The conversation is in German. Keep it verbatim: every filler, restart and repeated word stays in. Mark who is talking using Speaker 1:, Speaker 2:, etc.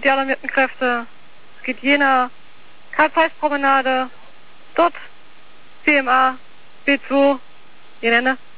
Speaker 1: für die alarmierten Kräfte. Es geht jener Karl-Zeiss-Promenade, dort C M A B zwei, Irene.